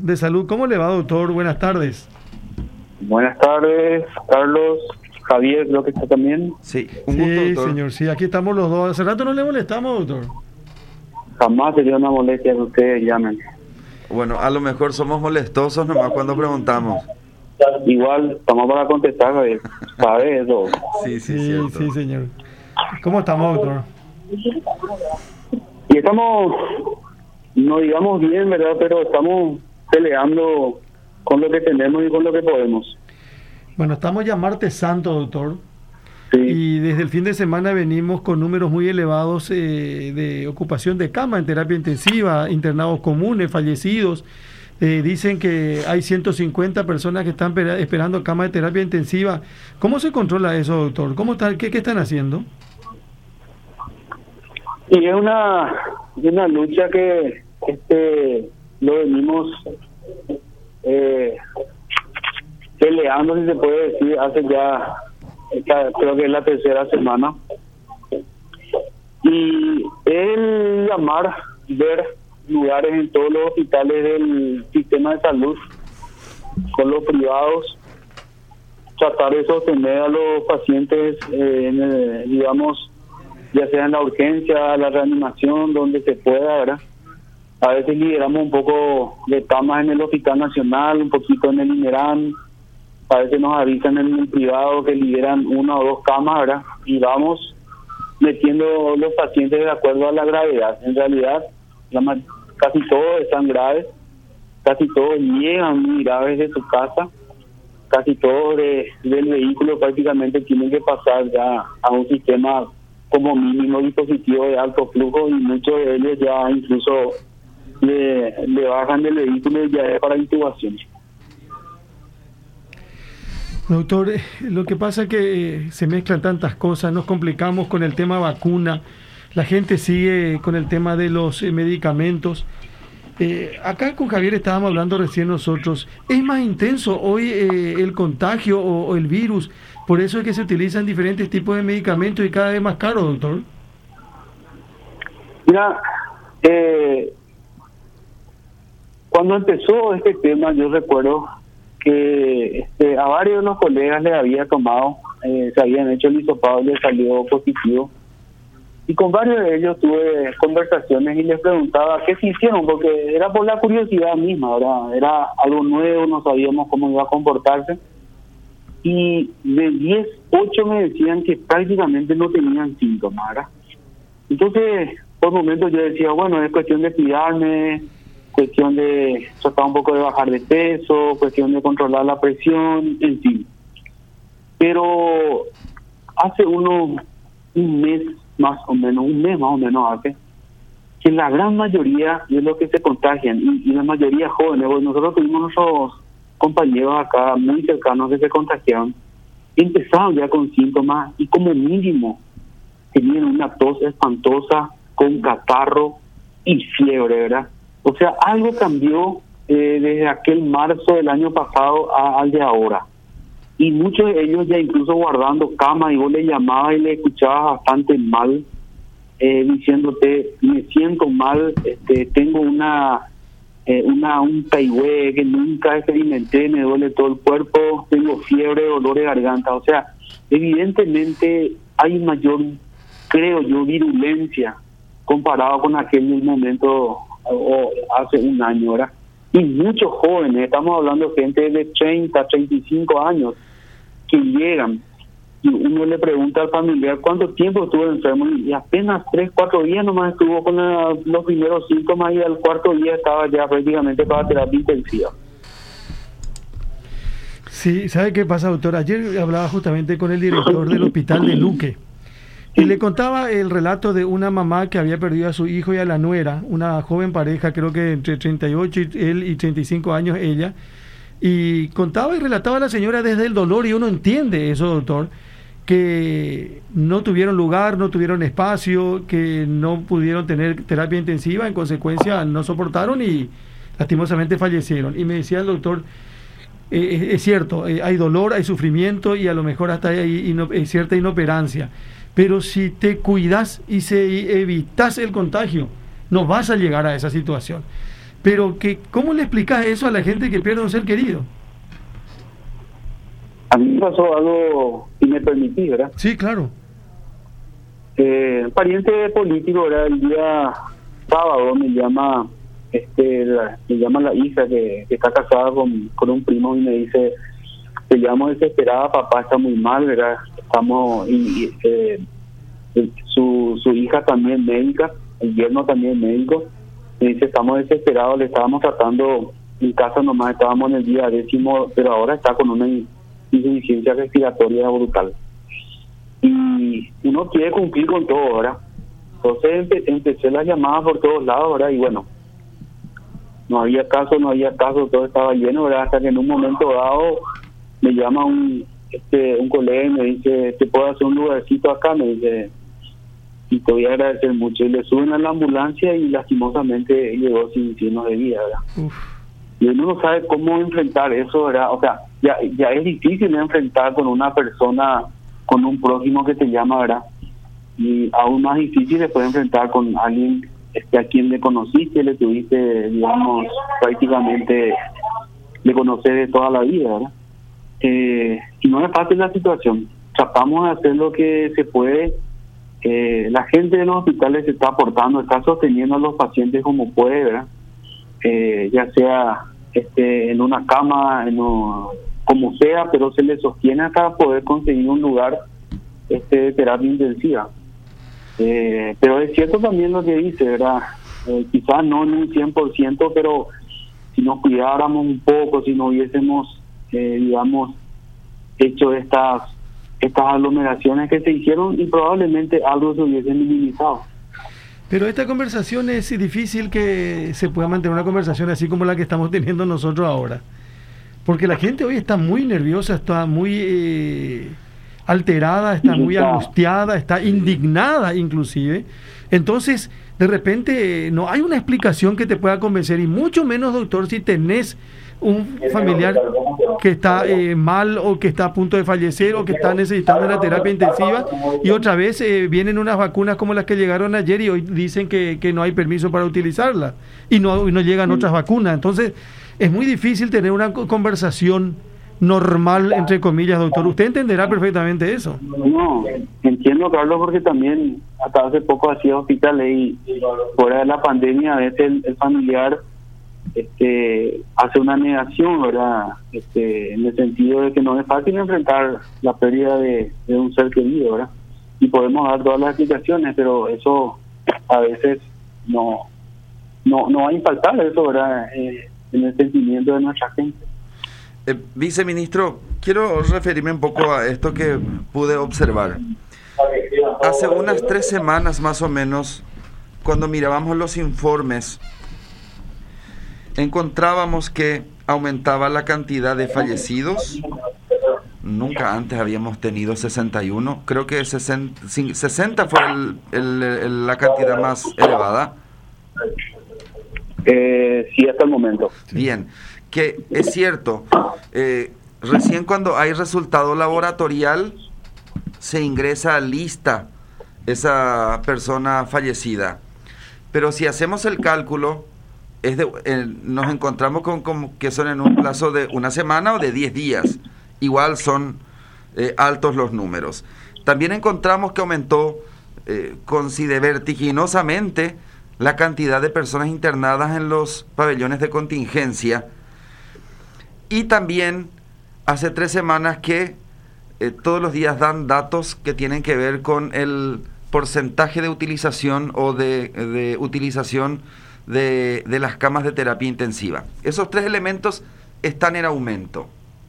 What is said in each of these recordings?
de Salud. ¿Cómo le va, doctor? Buenas tardes. Buenas tardes, Carlos, Javier, creo que está también. Sí, un gusto, doctor. Señor, sí, aquí estamos los dos. Hace rato no le molestamos, doctor. Jamás sería una molestia que ustedes llamen. Bueno, a lo mejor somos molestosos nomás cuando preguntamos. Igual, estamos para contestar, Javier. ¿Sabe eso? Sí, sí, señor. ¿Cómo estamos, doctor? Y estamos, no digamos bien, ¿verdad? Pero estamos peleando con lo que tenemos y con lo que podemos. Bueno, estamos ya martes santo, doctor. Sí. Y desde el fin de semana venimos con números muy elevados de ocupación de cama en terapia intensiva, internados comunes, fallecidos. Dicen que hay 150 personas que están esperando cama de terapia intensiva. ¿Cómo se controla eso, doctor? ¿Qué están haciendo? Y es una lucha que lo venimos peleando, si se puede decir, hace ya, creo que es la tercera semana. Y el ver lugares en todos los hospitales del sistema de salud, con los privados, tratar de sostener a los pacientes, digamos, ya sea en la urgencia, la reanimación, donde se pueda, ¿verdad? A veces liberamos un poco de camas en el Hospital Nacional, un poquito en el INERAN, a veces nos avisan en el privado que liberan 1 o 2 camas, ¿verdad? Y vamos metiendo los pacientes de acuerdo a la gravedad. En realidad, casi todos están graves, casi todos llegan muy graves de su casa, casi todos del vehículo prácticamente tienen que pasar ya a un sistema como mínimo dispositivo de alto flujo, y muchos de ellos ya incluso le bajan del vehículo y ya es para intubación. Doctor, lo que pasa es que se mezclan tantas cosas, nos complicamos con el tema vacuna, la gente sigue con el tema de los medicamentos. Acá con Javier estábamos hablando recién nosotros, ¿es más intenso hoy el contagio o el virus? Por eso es que se utilizan diferentes tipos de medicamentos y cada vez más caro, doctor. Mira, cuando empezó este tema, yo recuerdo que a varios de los colegas les había tomado, se habían hecho el hisopado y les salió positivo. Y con varios de ellos tuve conversaciones y les preguntaba qué se hicieron, porque era por la curiosidad misma, ¿verdad? Era algo nuevo, no sabíamos cómo iba a comportarse. Y de 10, 8 me decían que prácticamente no tenían síntomas, ¿verdad? Entonces, por momentos yo decía, bueno, es cuestión de cuidarme, cuestión de tratar un poco de bajar de peso, cuestión de controlar la presión, en fin. Pero hace un mes más o menos hace, que la gran mayoría de los que se contagian, y la mayoría jóvenes, porque nosotros tuvimos nuestros compañeros acá muy cercanos que se contagiaron, empezaron ya con síntomas y como mínimo tenían una tos espantosa, con catarro y fiebre, ¿verdad? O sea, algo cambió desde aquel marzo del año pasado al de ahora. Y muchos de ellos ya incluso guardando cama, y vos le llamabas y le escuchabas bastante mal, diciéndote, me siento mal, tengo un taihue que nunca experimenté, me duele todo el cuerpo, tengo fiebre, dolor de garganta. O sea, evidentemente hay mayor, creo yo, virulencia comparado con aquel momento o hace un año, ¿verdad? Y muchos jóvenes, estamos hablando de gente de 30, 35 años, que llegan y uno le pregunta al familiar cuánto tiempo estuvo enfermo, y apenas 3, 4 días nomás estuvo con los primeros síntomas, y al cuarto día estaba ya prácticamente para terapia intensiva. Sí, ¿sabe qué pasa, doctor? Ayer hablaba justamente con el director del hospital de Luque y le contaba el relato de una mamá que había perdido a su hijo y a la nuera, una joven pareja, creo que entre 38 él y 35 años ella, y contaba y relataba a la señora desde el dolor, y uno entiende eso, doctor, que no tuvieron lugar, no tuvieron espacio, que no pudieron tener terapia intensiva, en consecuencia no soportaron y lastimosamente fallecieron. Y me decía el doctor, es cierto, hay dolor, hay sufrimiento y a lo mejor hasta hay cierta inoperancia, pero si te cuidas y evitas el contagio, no vas a llegar a esa situación. Pero ¿cómo le explicás eso a la gente que pierde un ser querido? A mí me pasó algo, si me permitís, ¿verdad? Sí, claro. Pariente político, ¿verdad? El día sábado me llama la hija que está casada con un primo y me dice: te llamo desesperada, papá está muy mal, ¿verdad? Estamos, su hija también médica, el yerno también médico, me dice: estamos desesperados, le estábamos tratando en casa nomás, estábamos en el día 10, pero ahora está con una insuficiencia respiratoria brutal. Y uno quiere cumplir con todo, ¿verdad? Entonces empecé las llamadas por todos lados, ¿verdad? Y bueno, no había caso, todo estaba lleno, ¿verdad? Hasta que en un momento dado me llama un colega y me dice: ¿te puedo hacer un lugarcito acá? Me dice, y te voy a agradecer mucho. Y le suben a la ambulancia y lastimosamente llegó sin signos de vida, ¿verdad? Uf. Y uno no sabe cómo enfrentar eso, ¿verdad? O sea, ya es difícil enfrentar con una persona, con un prójimo que te llama, ¿verdad? Y aún más difícil después enfrentar con alguien a quien le conociste, le tuviste, digamos, prácticamente le conoces de toda la vida, ¿verdad? Y no es fácil la situación. Tratamos de hacer lo que se puede. La gente de los hospitales se está aportando, está sosteniendo a los pacientes como puede, ¿verdad? Ya sea en una cama, como sea, pero se les sostiene hasta poder conseguir un lugar de terapia intensiva. Pero es cierto también lo que dice, ¿verdad? Quizás no en un 100%, pero si nos cuidáramos un poco, si no hubiésemos, digamos, hecho estas aglomeraciones que se hicieron, y probablemente algo se hubiese minimizado. Pero esta conversación es difícil que se pueda mantener una conversación así como la que estamos teniendo nosotros ahora. Porque la gente hoy está muy nerviosa, está muy alterada, está muy angustiada, está indignada inclusive. Entonces, de repente, no hay una explicación que te pueda convencer, y mucho menos, doctor, si tenés un familiar que está mal, o que está a punto de fallecer, o que está necesitando una terapia intensiva, y otra vez vienen unas vacunas como las que llegaron ayer y hoy dicen que no hay permiso para utilizarlas, y no llegan otras vacunas. Entonces es muy difícil tener una conversación normal, entre comillas, doctor. Usted entenderá perfectamente eso. No, entiendo, Carlos, porque también hasta hace poco hacía hospitales y fuera de la pandemia a veces el familiar hace una negación, ¿verdad? En el sentido de que no es fácil enfrentar la pérdida de un ser querido, ¿verdad? Y podemos dar todas las explicaciones, pero eso a veces no va a impactar eso, ¿verdad? En el sentimiento de nuestra gente. Viceministro, quiero referirme un poco a esto que pude observar. Hace unas 3 semanas más o menos, cuando mirábamos los informes, encontrábamos que aumentaba la cantidad de fallecidos. Nunca antes habíamos tenido 61. Creo que 60 fue la cantidad más elevada. Sí, hasta el momento. Bien, que es cierto, recién cuando hay resultado laboratorial se ingresa a lista esa persona fallecida. Pero si hacemos el cálculo, nos encontramos con que son en un plazo de una semana o de 10 días. Igual son altos los números. También encontramos que aumentó vertiginosamente la cantidad de personas internadas en los pabellones de contingencia. Y también hace 3 semanas que todos los días dan datos que tienen que ver con el porcentaje de utilización o de utilización de las camas de terapia intensiva. Esos 3 elementos están en aumento.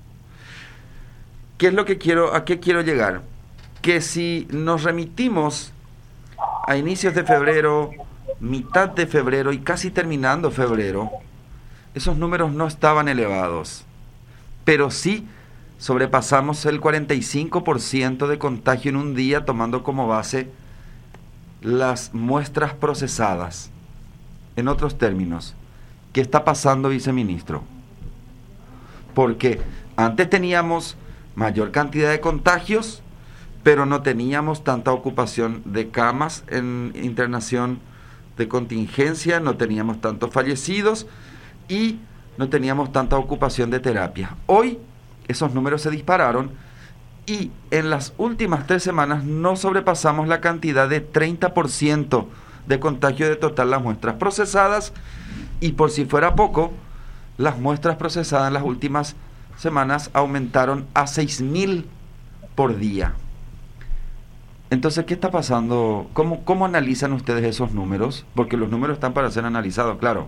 ¿A qué quiero llegar? Que si nos remitimos a inicios de febrero, mitad de febrero y casi terminando febrero, esos números no estaban elevados, pero sí sobrepasamos el 45% de contagio en un día, tomando como base las muestras procesadas. En otros términos, ¿qué está pasando, viceministro? Porque antes teníamos mayor cantidad de contagios, pero no teníamos tanta ocupación de camas en internación de contingencia, no teníamos tantos fallecidos y no teníamos tanta ocupación de terapia. Hoy esos números se dispararon y en las últimas 3 semanas no sobrepasamos la cantidad de 30% de contagio de total las muestras procesadas, y por si fuera poco, las muestras procesadas en las últimas semanas aumentaron a 6.000 por día. Entonces, ¿qué está pasando? ¿Cómo analizan ustedes esos números? Porque los números están para ser analizados, claro.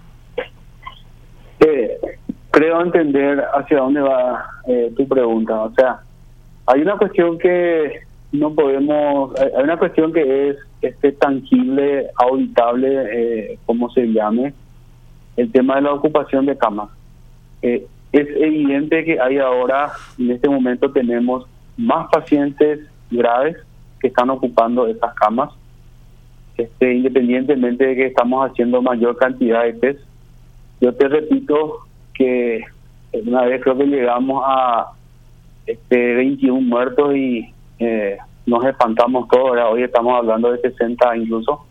Creo entender hacia dónde va tu pregunta. O sea, hay una cuestión que no podemos, hay una cuestión que es tangible, auditable, como se llame, el tema de la ocupación de camas. Es evidente que hay ahora, en este momento tenemos más pacientes graves que están ocupando esas camas, independientemente de que estamos haciendo mayor cantidad de test. Yo te repito que una vez creo que llegamos a 21 muertos y nos espantamos todos. Ahora hoy estamos hablando de 60 incluso.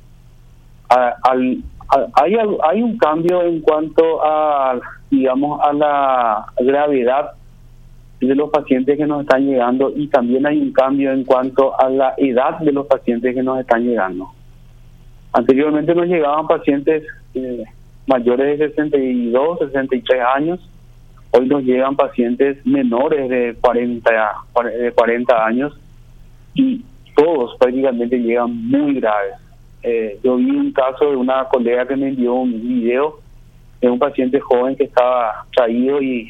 Hay un cambio en cuanto a, digamos, a la gravedad de los pacientes que nos están llegando, y también hay un cambio en cuanto a la edad de los pacientes que nos están llegando. Anteriormente nos llegaban pacientes mayores de 62, 63 años. Hoy nos llegan pacientes menores de 40 años, y todos prácticamente llegan muy graves. Yo vi un caso de una colega que me envió un video de un paciente joven que estaba traído y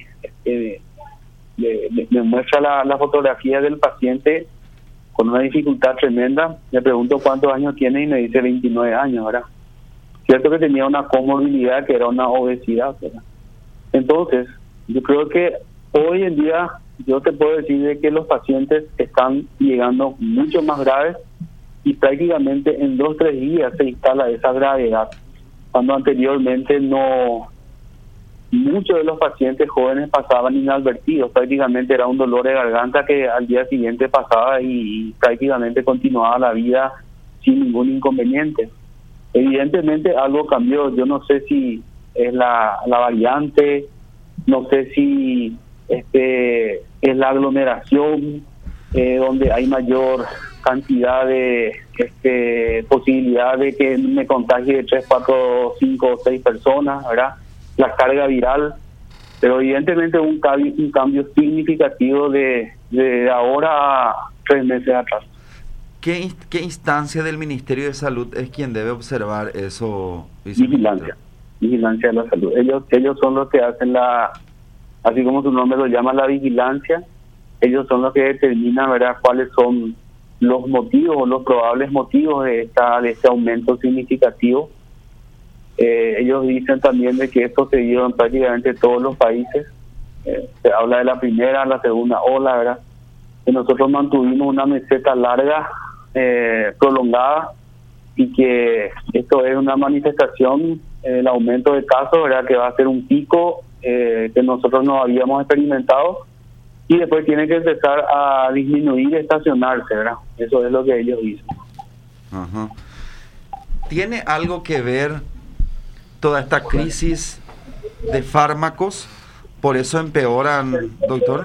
me muestra la fotografía del paciente con una dificultad tremenda. Le pregunto cuántos años tiene y me dice 29 años, ¿verdad? Cierto que tenía una comorbilidad que era una obesidad, ¿verdad? Entonces, yo creo que hoy en día yo te puedo decir de que los pacientes están llegando mucho más graves, y prácticamente en 2-3 días se instala esa gravedad, cuando anteriormente no. Muchos de los pacientes jóvenes pasaban inadvertidos, prácticamente era un dolor de garganta que al día siguiente pasaba y prácticamente continuaba la vida sin ningún inconveniente. Evidentemente algo cambió. Yo no sé si es la variante, no sé si es la aglomeración, donde hay mayor cantidad de posibilidad de que me contagie de 3, 4, 5 o 6 personas, ¿verdad? La carga viral, pero evidentemente un cambio significativo de ahora a 3 meses atrás. ¿Qué instancia del Ministerio de Salud es quien debe observar eso? Vigilancia de la salud. Ellos son los que hacen así como su nombre lo llama, la vigilancia. Ellos son los que determinan, ¿verdad?, cuáles son los motivos o los probables motivos de este aumento significativo. Ellos dicen también de que esto se dio en prácticamente todos los países. Se habla de la primera, la segunda ola, ¿verdad? Que nosotros mantuvimos una meseta larga, prolongada, y que esto es una manifestación, el aumento de casos, ¿verdad?, que va a ser un pico que nosotros no habíamos experimentado, y después tiene que empezar a disminuir, estacionarse, ¿verdad? Eso es lo que ellos dicen. Ajá. ¿Tiene algo que ver toda esta crisis de fármacos? ¿Por eso empeoran, doctor?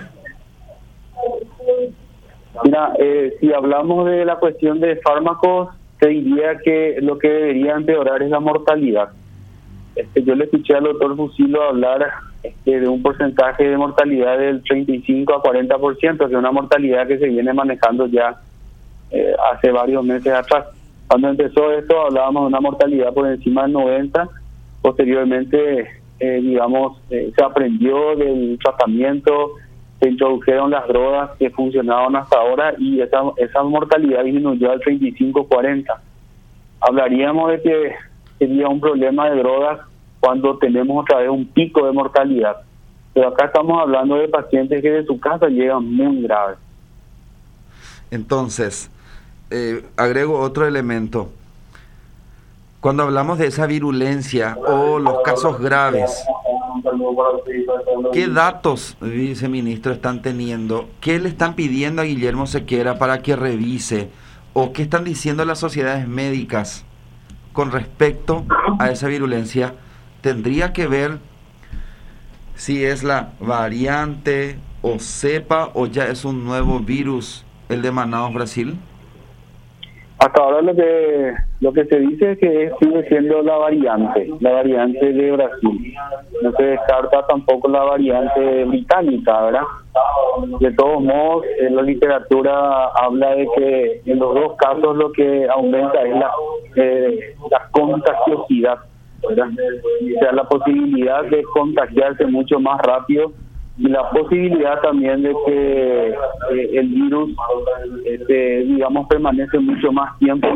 Mira, si hablamos de la cuestión de fármacos, te diría que lo que debería empeorar es la mortalidad. Yo le escuché al doctor Fusilo hablar de un porcentaje de mortalidad del 35 a 40%, que es una mortalidad que se viene manejando ya hace varios meses atrás. Cuando empezó esto hablábamos de una mortalidad por encima del 90%. Posteriormente, se aprendió del tratamiento, se introdujeron las drogas que funcionaban hasta ahora, y esa mortalidad disminuyó al 35-40%. Hablaríamos de que sería un problema de drogas cuando tenemos otra vez un pico de mortalidad. Pero acá estamos hablando de pacientes que de su casa llegan muy graves. Entonces, agrego otro elemento. Cuando hablamos de esa virulencia o los casos graves, ¿qué datos, viceministro, están teniendo? ¿Qué le están pidiendo a Guillermo Sequera para que revise? ¿O qué están diciendo las sociedades médicas con respecto a esa virulencia tendría que ver si es la variante o cepa o ya es un nuevo virus el de Manaus, Brasil? Hasta ahora lo que se dice es que sigue siendo la variante de Brasil. No se descarta tampoco la variante británica, ¿verdad? De todos modos, en la literatura habla de que en los dos casos lo que aumenta es la contagiosidad, ¿verdad? O sea, la posibilidad de contagiarse mucho más rápido y la posibilidad también de que el virus, digamos, permanece mucho más tiempo,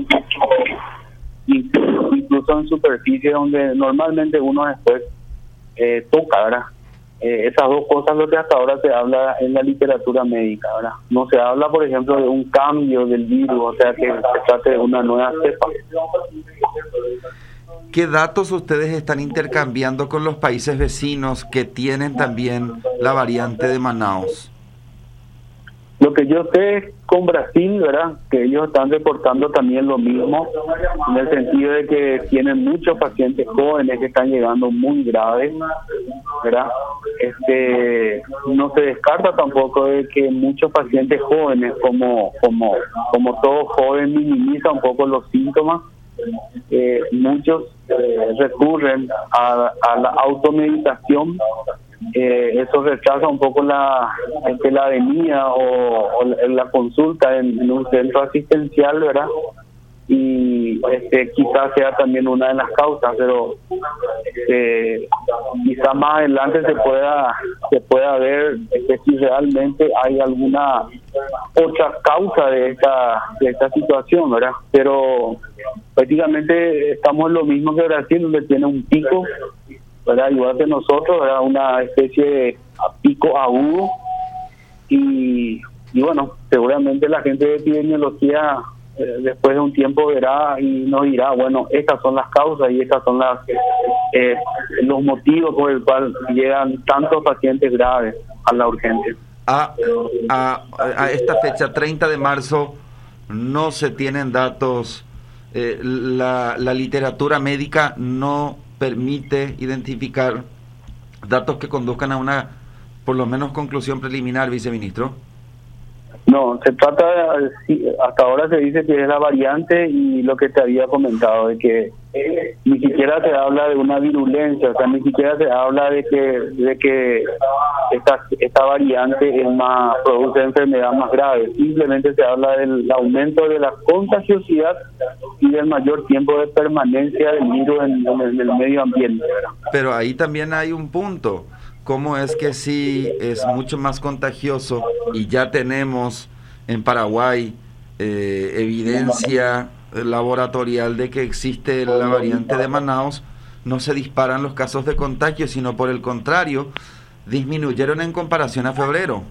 incluso en superficie donde normalmente uno después toca, ¿verdad? Esas dos cosas lo que hasta ahora se habla en la literatura médica, ¿verdad? No se habla, por ejemplo, de un cambio del virus, o sea, que se trate de una nueva cepa. ¿Qué datos ustedes están intercambiando con los países vecinos que tienen también la variante de Manaus? Lo que yo sé es con Brasil, ¿verdad? Que ellos están reportando también lo mismo, en el sentido de que tienen muchos pacientes jóvenes que están llegando muy graves, ¿verdad? No se descarta tampoco de que muchos pacientes jóvenes, como todo joven, minimiza un poco los síntomas. Muchos recurren a la automedicación. Eso rechaza un poco la venida o la consulta en un centro asistencial, ¿verdad? Y quizás sea también una de las causas, pero quizás más adelante se pueda ver si realmente hay alguna otra causa de esta situación, ¿verdad? Pero prácticamente estamos en lo mismo que Brasil, donde tiene un pico, ¿verdad? Igual que nosotros, ¿verdad? Una especie de pico agudo y bueno, seguramente la gente de epidemiología después de un tiempo verá y nos dirá, bueno, estas son las causas y estas son los motivos por el cual llegan tantos pacientes graves a la urgencia. A esta fecha, 30 de marzo, no se tienen datos, la literatura médica no permite identificar datos que conduzcan a una, por lo menos, conclusión preliminar, viceministro. No, se trata, hasta ahora se dice que es la variante y lo que te había comentado, de que ni siquiera se habla de una virulencia, o sea, ni siquiera se habla de que esta variante produce enfermedad más grave, simplemente se habla del aumento de la contagiosidad y del mayor tiempo de permanencia del virus en el medio ambiente, ¿verdad? Pero ahí también hay un punto. ¿Cómo es que si es mucho más contagioso y ya tenemos en Paraguay evidencia laboratorial de que existe la variante de Manaus, no se disparan los casos de contagio, sino por el contrario, disminuyeron en comparación a febrero?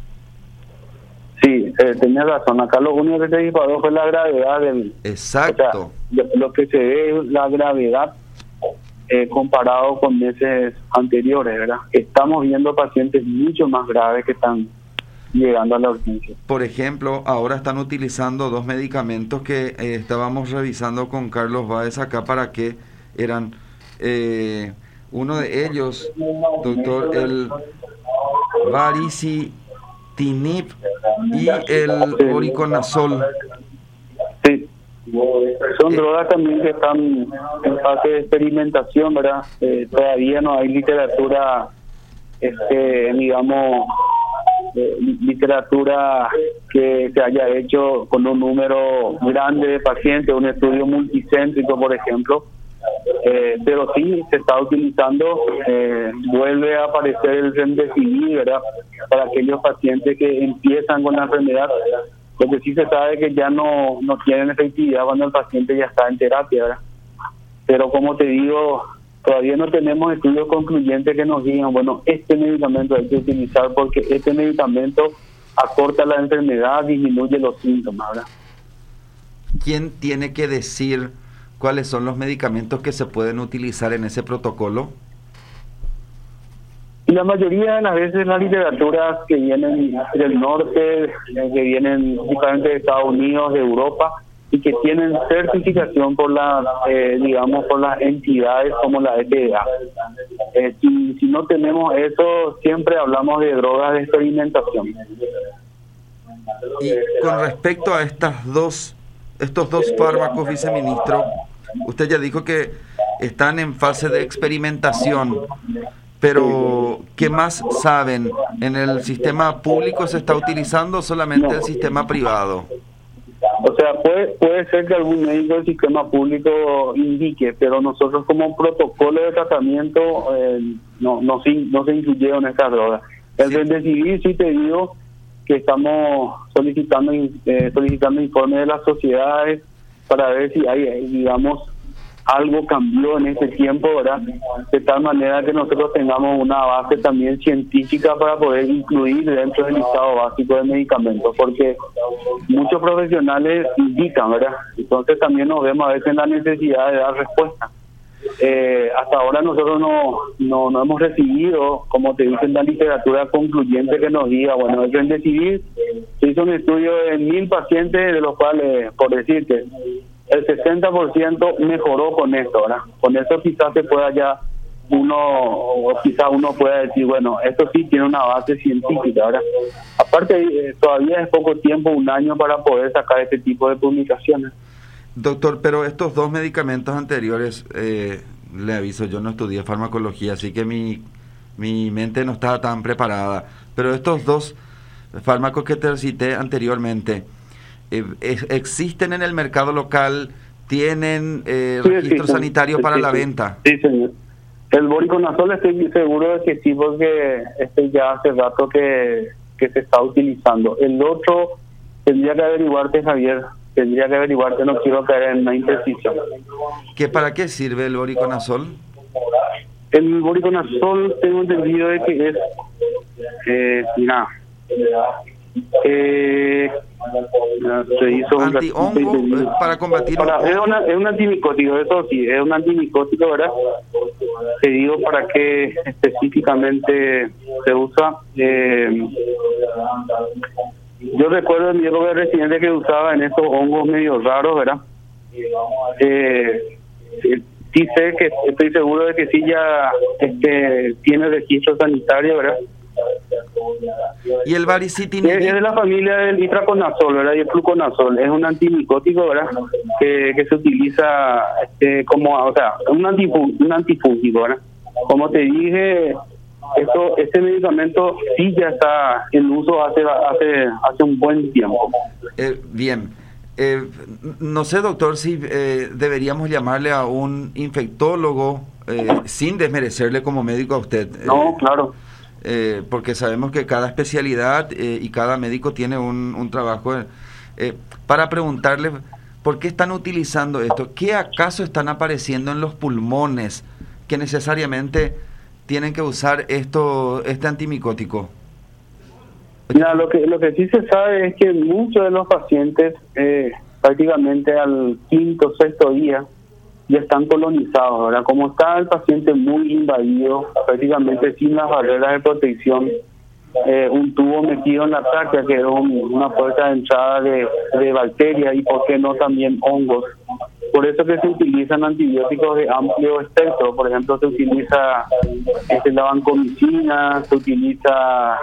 Sí, tenías razón. Acá lo único que se disparó fue la gravedad del... Exacto. O sea, lo que se ve es la gravedad comparado con meses anteriores, ¿verdad? Estamos viendo pacientes mucho más graves que están llegando a la urgencia. Por ejemplo, ahora están utilizando dos medicamentos que estábamos revisando con Carlos Báez acá para que eran uno de ellos, doctor, el Baricitinib y el Oriconazol. Sí. Son drogas también que están en fase de experimentación, ¿verdad? Todavía no hay literatura, digamos, literatura que se haya hecho con un número grande de pacientes, un estudio multicéntrico, por ejemplo. Pero sí se está utilizando, vuelve a aparecer el remdesivir, ¿verdad? Para aquellos pacientes que empiezan con la enfermedad. Lo que sí se sabe que ya no tienen efectividad cuando el paciente ya está en terapia, ¿verdad? Pero como te digo, todavía no tenemos estudios concluyentes que nos digan, bueno, este medicamento hay que utilizar porque este medicamento acorta la enfermedad, disminuye los síntomas, ¿verdad? ¿Quién tiene que decir cuáles son los medicamentos que se pueden utilizar en ese protocolo? Y la mayoría de las veces las literaturas que vienen del norte, que vienen justamente de Estados Unidos, de Europa, y que tienen certificación por digamos, por las entidades como la FDA. Si no tenemos eso, siempre hablamos de drogas de experimentación. Y con respecto a estos dos fármacos, viceministro, usted ya dijo que están en fase de experimentación, pero ¿qué más saben? ¿En el sistema público se está utilizando o solamente el sistema privado? O sea, puede ser que algún médico del sistema público indique, pero nosotros como protocolo de tratamiento no se incluyeron estas drogas. El Remdesivir sí te digo que estamos solicitando informes de las sociedades para ver si hay, digamos, algo cambió en este tiempo, ¿verdad? De tal manera que nosotros tengamos una base también científica para poder incluir dentro del listado básico de medicamentos, porque muchos profesionales indican, ¿verdad? Entonces también nos vemos a veces en la necesidad de dar respuesta. Hasta ahora nosotros no hemos recibido, como te dicen, la literatura concluyente que nos diga, bueno, el Remdesivir se hizo un estudio de 1.000 pacientes, de los cuales, por decirte, el 60% mejoró con esto, ¿verdad? Con eso quizás se pueda uno pueda decir, bueno, esto sí tiene una base científica, ¿verdad? Aparte, todavía es poco tiempo, 1 año, para poder sacar este tipo de publicaciones. Doctor, pero estos dos medicamentos anteriores, le aviso, yo no estudié farmacología, así que mi mente no estaba tan preparada, pero estos dos fármacos que te cité anteriormente, ¿existen en el mercado local? ¿Tienen registro sanitario para la venta? Sí, señor. El voriconazol estoy seguro de que sí, porque ya hace rato que se está utilizando. El otro tendría que averiguarte, Javier, no quiero caer en una imprecisión. ¿Para qué sirve el voriconazol? El voriconazol tengo entendido de que se hizo antihongo para combatir es un antimicótico, eso sí, es un antimicótico, ¿verdad? Te digo para qué específicamente se usa. Yo recuerdo en mi época de residente que usaba en esos hongos medio raros, ¿verdad? Sí sé que estoy seguro de que sí ya tiene registro sanitario, ¿verdad? Y el varicitinib es de la familia del itraconazol, ¿verdad? Y el fluconazol es un antimicótico, ¿verdad? Que se utiliza como, o sea, un antifúngico, ¿verdad? Como te dije, este medicamento sí ya está en uso hace un buen tiempo. Bien. No sé, doctor, si deberíamos llamarle a un infectólogo sin desmerecerle como médico a usted. No, claro. Porque sabemos que cada especialidad y cada médico tiene un trabajo. Para preguntarle, ¿por qué están utilizando esto? ¿Qué acaso están apareciendo en los pulmones que necesariamente tienen que usar este antimicótico? Mira, lo que sí se sabe es que muchos de los pacientes prácticamente al 5º, 6º día ya están colonizados, ¿verdad? Como está el paciente muy invadido, prácticamente sin las barreras de protección, un tubo metido en la tráquea, que es una puerta de entrada de bacterias y, por qué no, también hongos. Por eso que se utilizan antibióticos de amplio espectro. Por ejemplo, se utiliza la vancomicina, se utiliza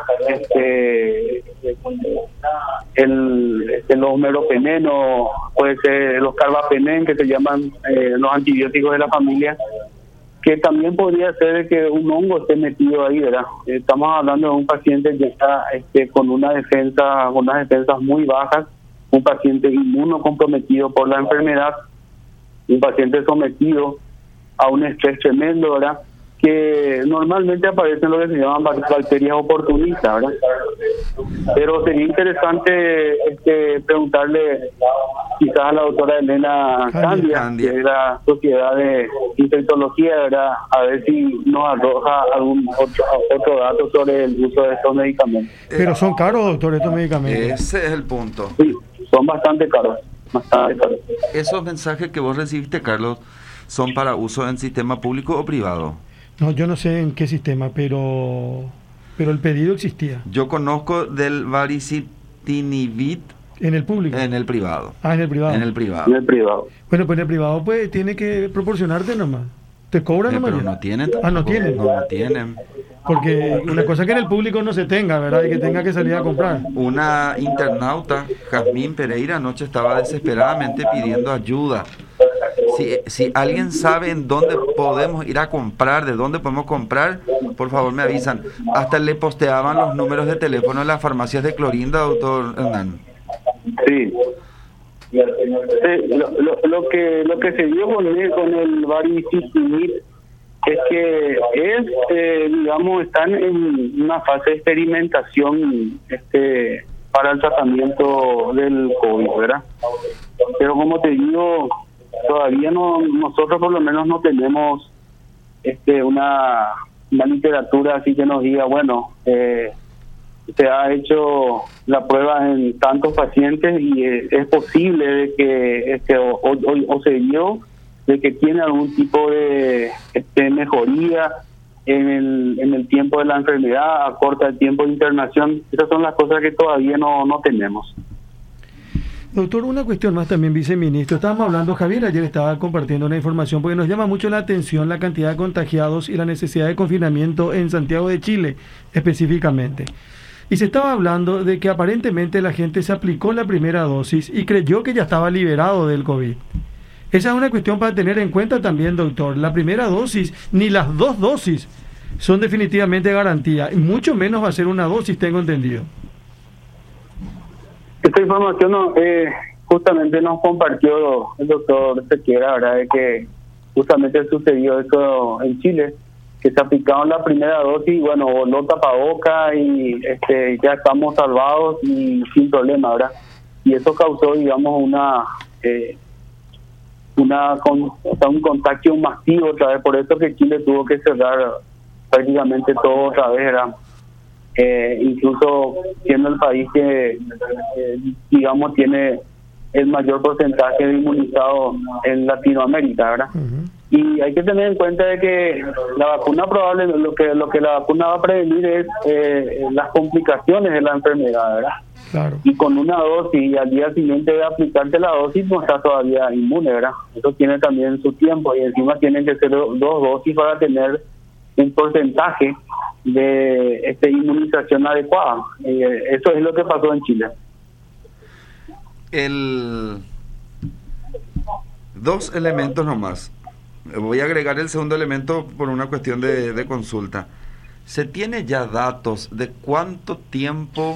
los meropenenos, puede ser los carbapenen, que se llaman los antibióticos de la familia, que también podría ser que un hongo esté metido ahí, ¿verdad? Estamos hablando de un paciente que está con unas defensas muy bajas, un paciente inmunocomprometido por la enfermedad, un paciente sometido a un estrés tremendo, ¿verdad? Que normalmente aparecen lo que se llaman bacterias oportunistas, ¿verdad? Pero sería interesante preguntarle quizás a la doctora Elena Candia, que es la Sociedad de Infectología, ¿verdad? A ver si nos arroja algún otro dato sobre el uso de estos medicamentos. Pero son caros, doctor, estos medicamentos. Ese es el punto. Sí, son bastante caros. ¿Esos mensajes que vos recibiste, Carlos, son para uso en sistema público o privado? No, yo no sé en qué sistema, pero el pedido existía. Yo conozco del varicitinib ¿En el público? En el privado. Ah, en el privado. En el privado. En el privado. Bueno, pues en el privado pues tiene que proporcionarte nomás. Te cobran nomás. Pero ya. no tienen. Ah, no tienen. No tienen. Porque una cosa es que en el público no se tenga, ¿verdad? Y que tenga que salir a comprar. Una internauta, Jazmín Pereira, anoche estaba desesperadamente pidiendo ayuda. Si alguien sabe en dónde podemos ir a comprar, de dónde podemos comprar, por favor me avisan. Hasta le posteaban los números de teléfono en las farmacias de Clorinda, doctor Hernán. Sí. Lo que se dio con el varicocimib es que digamos, están en una fase de experimentación para el tratamiento del COVID, ¿verdad? Pero como te digo, todavía nosotros por lo menos no tenemos una literatura así que nos diga, bueno, se ha hecho la prueba en tantos pacientes y es posible de que o se vio de que tiene algún tipo de mejoría en el tiempo de la enfermedad, acorta el tiempo de internación. Esas son las cosas que todavía no tenemos. Doctor, una cuestión más también, viceministro. Estábamos hablando, Javier ayer estaba compartiendo una información porque nos llama mucho la atención la cantidad de contagiados y la necesidad de confinamiento en Santiago de Chile, específicamente. Y se estaba hablando de que aparentemente la gente se aplicó la primera dosis y creyó que ya estaba liberado del COVID. Esa es una cuestión para tener en cuenta también, doctor. La primera dosis, ni las dos dosis, son definitivamente garantía. Y mucho menos va a ser una dosis, tengo entendido. Esta información justamente nos compartió el doctor Sequera, ¿verdad? De que justamente sucedió eso en Chile, que se aplicaron la primera dosis y bueno, voló tapaboca y ya estamos salvados y sin problema, ¿verdad? Y eso causó, digamos, un contagio masivo otra vez, por eso que Chile tuvo que cerrar prácticamente todo otra vez, ¿verdad? Incluso siendo el país que digamos tiene el mayor porcentaje de inmunizados en Latinoamérica, ¿verdad? Uh-huh. Y hay que tener en cuenta de que la vacuna lo que la vacuna va a prevenir es las complicaciones de la enfermedad, ¿verdad? Claro. Y con una dosis y al día siguiente de aplicarte la dosis no está todavía inmune, ¿verdad? Eso tiene también su tiempo y encima tienen que ser 2 dosis para tener un porcentaje de inmunización adecuada. Eso es lo que pasó en Chile. Dos elementos nomás. Voy a agregar el segundo elemento por una cuestión de consulta. ¿Se tiene ya datos de cuánto tiempo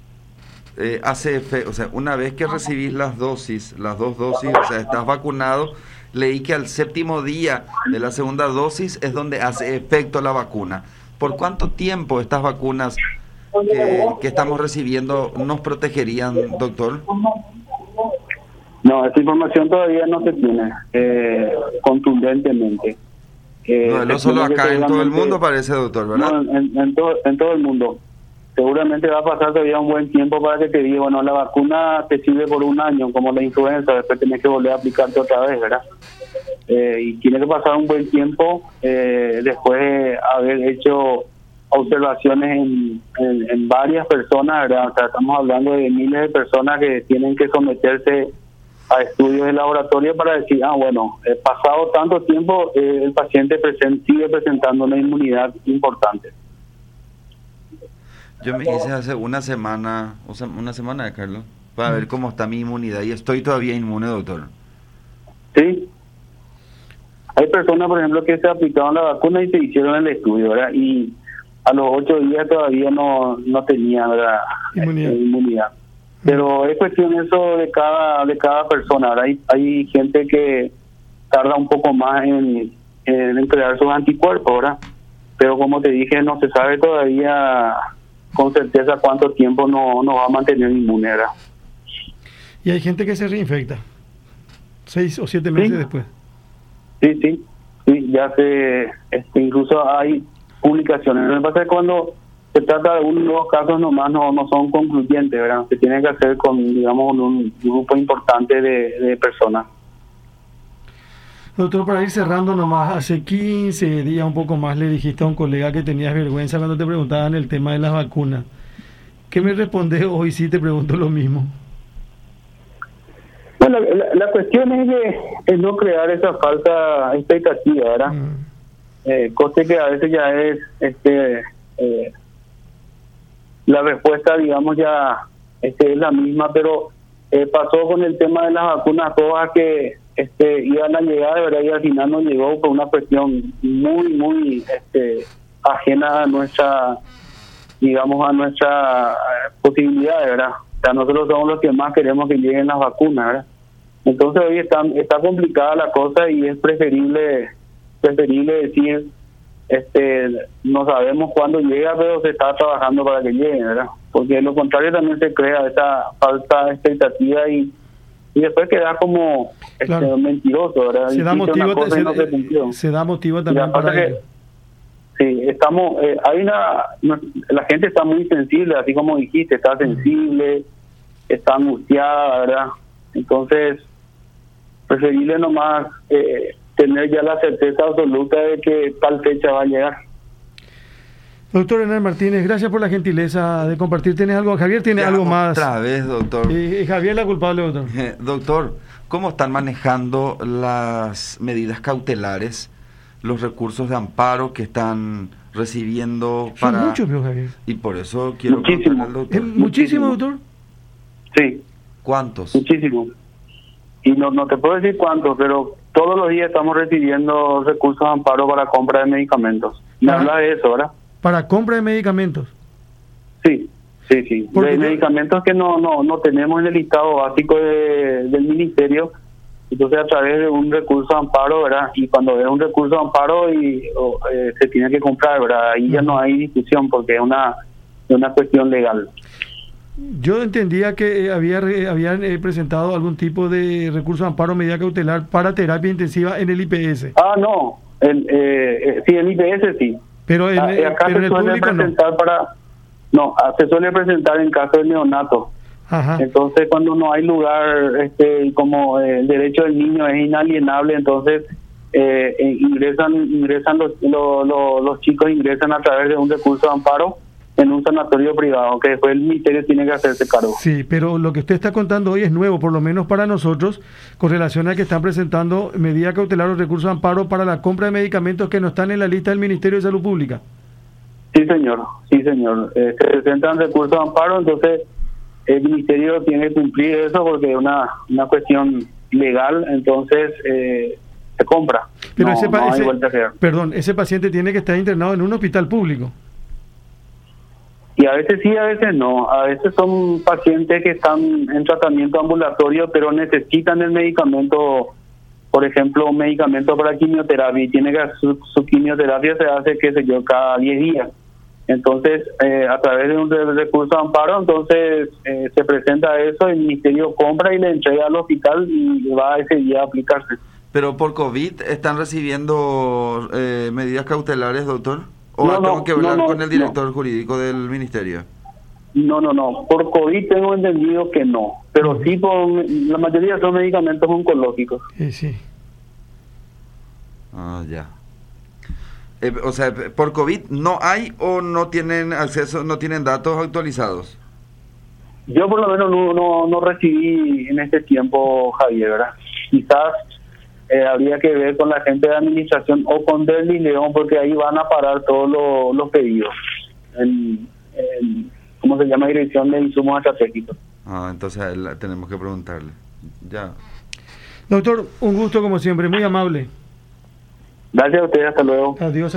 hace efecto? O sea, una vez que recibís las dos dosis, o sea, estás vacunado, leí que al 7º día de la segunda dosis es donde hace efecto la vacuna. ¿Por cuánto tiempo estas vacunas que estamos recibiendo nos protegerían, doctor? No, esa información todavía no se tiene contundentemente. No solo acá, en todo el mundo parece, doctor, ¿verdad? No, en todo el mundo. Seguramente va a pasar todavía un buen tiempo para que te diga, bueno, la vacuna te sirve por 1 año, como la influenza, después tenés que volver a aplicarte otra vez, ¿verdad? Y tiene que pasar un buen tiempo después de haber hecho observaciones en varias personas, ¿verdad? O sea, estamos hablando de miles de personas que tienen que someterse a estudios de laboratorio para decir, bueno, pasado tanto tiempo, el paciente sigue presentando una inmunidad importante. Yo me hice hace una semana, Carlos, para ver cómo está mi inmunidad y estoy todavía inmune, doctor. Sí. Hay personas, por ejemplo, que se aplicaron la vacuna y se hicieron el estudio, ¿verdad? Y a los 8 días todavía no tenía, ¿verdad? Inmunidad. Pero es cuestión eso de cada persona, ¿verdad? Hay gente que tarda un poco más en crear sus anticuerpos, ¿verdad? Pero como te dije, no se sabe todavía con certeza cuánto tiempo nos va a mantener inmune, ¿verdad? Y hay gente que se reinfecta 6 o 7 meses después. Sí, ya incluso hay publicaciones. Lo que pasa es que cuando se trata de unos casos nomás no son concluyentes, ¿verdad? Se tiene que hacer con, digamos, un grupo importante de personas. Doctor, para ir cerrando nomás, hace 15 días, un poco más, le dijiste a un colega que tenías vergüenza cuando te preguntaban el tema de las vacunas. ¿Qué me respondes hoy si te pregunto lo mismo? Bueno, la cuestión es no crear esa falsa expectativa, ¿verdad? Cosa que a veces ya es la respuesta, digamos, ya es la misma, pero pasó con el tema de las vacunas todas que iban a llegar, ¿verdad? Y al final no llegó por una cuestión muy ajena a nuestra, digamos, a nuestra posibilidad, ¿verdad? O sea, nosotros somos los que más queremos que lleguen las vacunas, ¿verdad? Entonces hoy está complicada la cosa y es preferible decir, no sabemos cuándo llega, pero se está trabajando para que llegue, ¿verdad? Porque de lo contrario también se crea esa falsa expectativa y después queda como claro, mentiroso, ¿verdad? Se da motivo también para ello. Sí, estamos, la gente está muy sensible, así como dijiste, está sensible, está angustiada, ¿verdad? Entonces, preferible nomás tener ya la certeza absoluta de que tal fecha va a llegar. Doctor Hernán Martínez, gracias por la gentileza de compartir. ¿Tienes algo? Javier tiene algo más. Otra vez, doctor. Javier es la culpable, doctor. Doctor, ¿cómo están manejando las medidas cautelares, los recursos de amparo que están recibiendo para... Son muchos, Javier. Y por eso quiero preguntarle al doctor. ¿Muchísimo, doctor? Sí. ¿Cuántos? Muchísimo. Y no te puedo decir cuántos, pero todos los días estamos recibiendo recursos de amparo para compra de medicamentos. Me habla de eso, ¿verdad? ¿Para compra de medicamentos? Sí. De medicamentos que no tenemos en el listado básico del ministerio, entonces a través de un recurso de amparo, ¿verdad? Y cuando es un recurso de amparo se tiene que comprar, ¿verdad? Ahí ya no hay discusión porque es una cuestión legal. Yo entendía que habían presentado algún tipo de recurso de amparo, medida cautelar para terapia intensiva en el IPS. No, sí, el IPS sí. Pero en el público no. Se suele presentar en caso de neonato. Ajá. Entonces, cuando no hay lugar, como el derecho del niño es inalienable, entonces ingresan los chicos ingresan a través de un recurso de amparo en un sanatorio privado, que después el ministerio tiene que hacerse cargo. Sí, pero lo que usted está contando hoy es nuevo, por lo menos para nosotros, con relación a que están presentando medida cautelar o recursos de amparo para la compra de medicamentos que no están en la lista del Ministerio de Salud Pública. Sí, señor. Se presentan recursos de amparo, entonces el ministerio tiene que cumplir eso porque es una cuestión legal, entonces se compra. Pero ese paciente tiene que estar internado en un hospital público. Y a veces sí, a veces no. A veces son pacientes que están en tratamiento ambulatorio, pero necesitan el medicamento, por ejemplo, un medicamento para quimioterapia, y tiene que su quimioterapia se hace, cada 10 días. Entonces, a través de un recurso de amparo, entonces se presenta eso, el ministerio compra y le entrega al hospital y va ese día a aplicarse. ¿Pero por COVID están recibiendo medidas cautelares, doctor? ¿O tengo que hablar con el director jurídico del ministerio? No. Por COVID tengo entendido que no. Pero sí, la mayoría son medicamentos oncológicos. Sí. Ya. O sea, ¿por COVID no hay o no tienen acceso, no tienen datos actualizados? Yo por lo menos no recibí en este tiempo, Javier, ¿verdad? Quizás habría que ver con la gente de administración o con Derli León, porque ahí van a parar todos los pedidos. ¿Cómo se llama? Dirección de Insumos Estratégicos. Entonces tenemos que preguntarle. Ya. Doctor, un gusto como siempre, muy amable. Gracias a usted, hasta luego. Adiós.